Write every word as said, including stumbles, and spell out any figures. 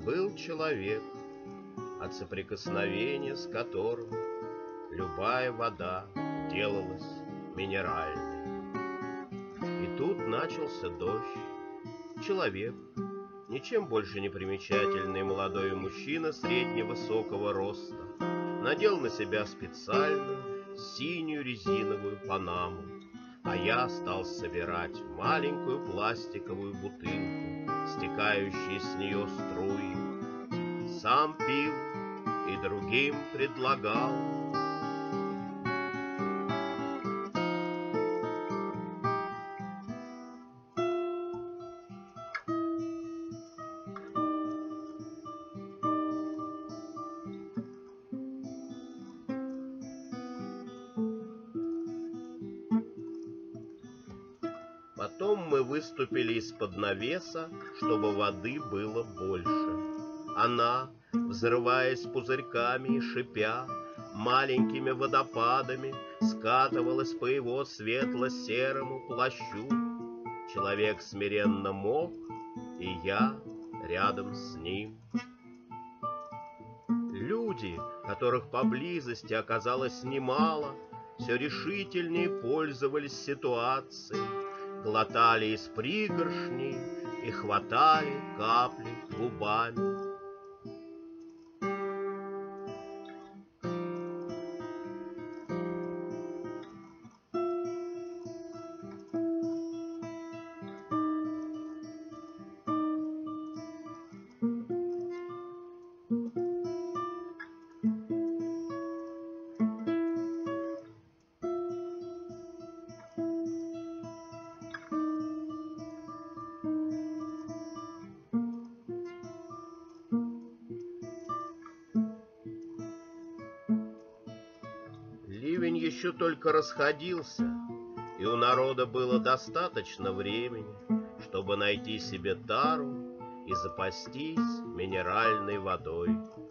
Был человек, от соприкосновения с которым любая вода делалась минеральной. И тут начался дождь. Человек, ничем больше не примечательный молодой мужчина средневысокого роста, надел на себя специальную синюю резиновую панаму, а я стал собирать в маленькую пластиковую бутылку стекающие с нее струи. Сам пил и другим предлагал. Потом мы выступили из-под навеса, чтобы воды было больше. Она, взрываясь пузырьками и шипя, маленькими водопадами скатывалась по его светло-серому плащу. Человек смиренно мог, и я рядом с ним. Люди, которых поблизости оказалось немало, все решительнее пользовались ситуацией, глотали из пригоршней и хватали капли губами. Ливень еще только расходился, и у народа было достаточно времени, чтобы найти себе тару и запастись минеральной водой.